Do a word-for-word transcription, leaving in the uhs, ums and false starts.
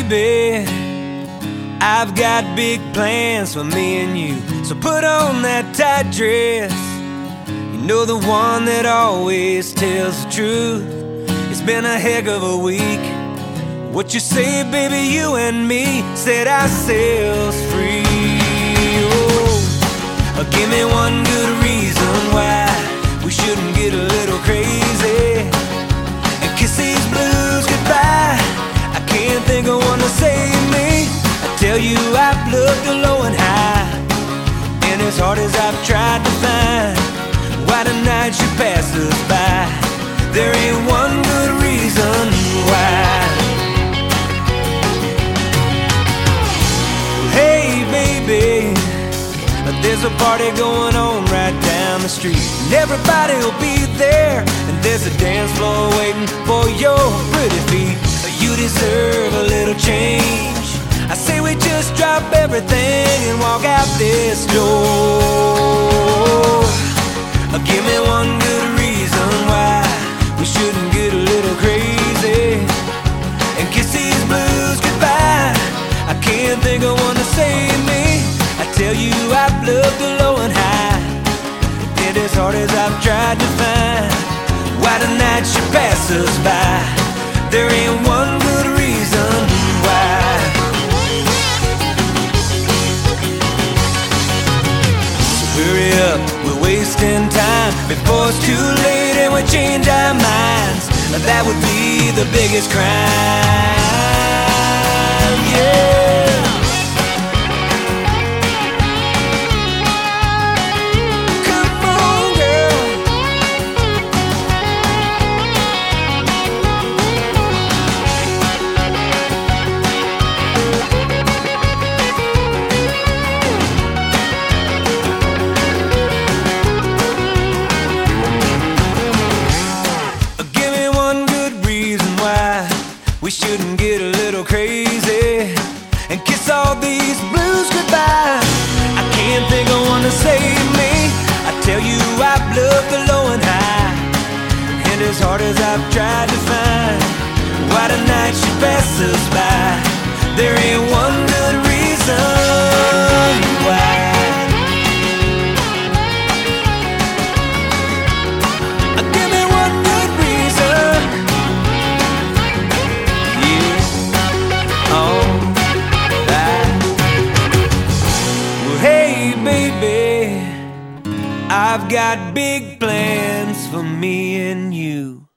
baby, I've got big plans for me and you. So put on that tight dress, you know, the one that always tells the truth. It's been a heck of a week. What you say, baby, you and me set ourselves free. Oh, give me one good reason why we shouldn't get a little crazy and kiss these blues goodbye. I can't think of one to save me. I tell you, I've looked low and high, and as hard as I've tried to find why tonight should pass us by, there ain't one good reason why. Hey baby, there's a party going on right down the street, and everybody will be there, and there's a dance floor waiting for your pretty feet. You deserve a little change. I say we just drop everything and walk out this door. Give me one good reason why we shouldn't get a little crazy and kiss these blues goodbye. I can't think of one to save me. I tell you, I've looked low and high, and as hard as I've tried to find why tonight should pass us by, there ain't one good reason why. So hurry up, we're wasting time before it's too late and we change our minds. That would be the biggest crime, yeah. We shouldn't get a little crazy and kiss all these blues goodbye. I can't think of one to save me. I tell you, I've looked low and high, and as hard as I've tried to find why tonight should pass us by, there ain't one good reason why. Give me one good reason. I've got big plans for me and you.